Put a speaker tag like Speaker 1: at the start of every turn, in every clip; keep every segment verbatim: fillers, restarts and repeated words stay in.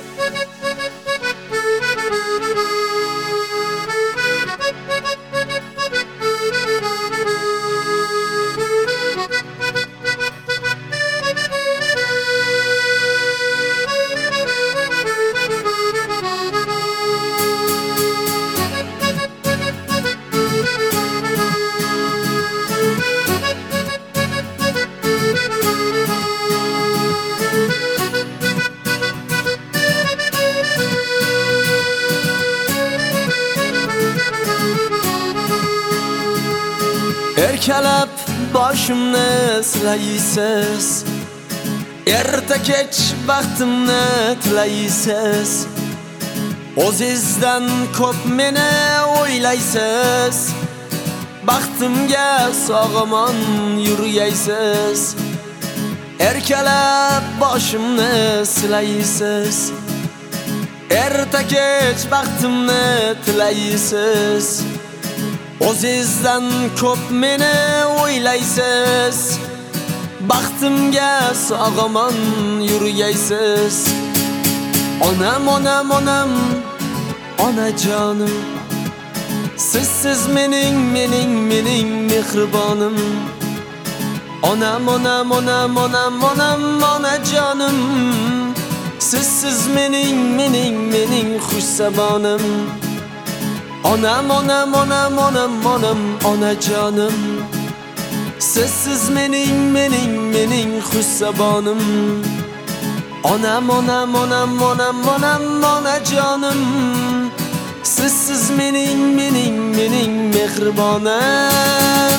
Speaker 1: Erkalab boshimni silaysiz, erta kech vaqtimni tilaysiz. O'zingizdan ko'p meni o'ylaysiz, baxtimga sog'omon yurgaysiz. Erkalab boshimni silaysiz, erta kech vaqtimni tilaysiz. O'zingizdan ko'p meni o'ylaysiz, baxtimga sog'omon yurgaysiz. Onam, onam, onam, onajonim, sizsiz mening, mening, mening mehribonim. Onam, onam, onam, onam, onam, onajonim, sizsiz mening, mening, mening xushsabonim. Onam, onam, onam, onam, onam, onajonim, sizsiz mening, mening, mening xushsabonim. Onam, onam, onam, onam, onam, onajonim, sizsiz mening, mening, mening mehribonim.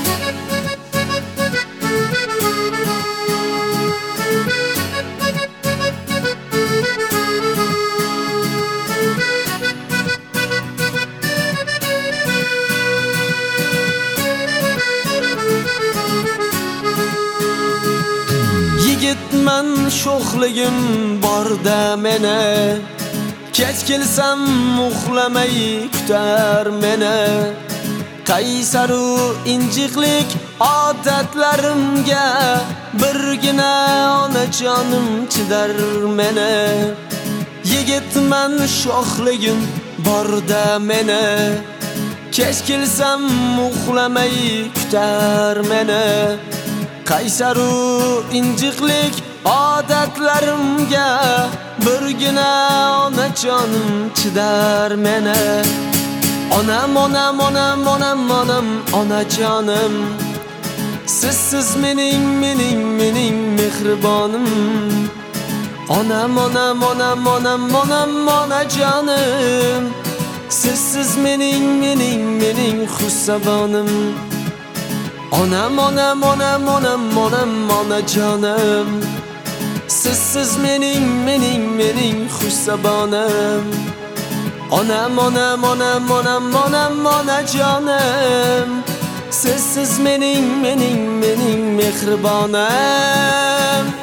Speaker 1: Yigitman sho'xligim borda meni, kech kelsam uxlamay kutar meni. Qaysaru injiqlik odatlarimga birgina onajonim chidar meni. Yigitman sho'xligim borda meni, kech kelsam uxlamay kutar meni. Qaysaru injiqlik odatlarimga birgina onajonim chidar meni. Onam, onam, onam, onam, onam, onajonim, sizsiz mening, mening, mening mehribonim. Onam, onam, onam, onam, onam, onajonim, sizsiz mening, mening, mening xushsabonim. Onam, onam, onam, onam, onam, onajonim, sizsiz mening, mening, mening xushsabonim. Onam, onam, onam, onam, onam, onajonim, sizsiz mening, mening, mening mehribonim.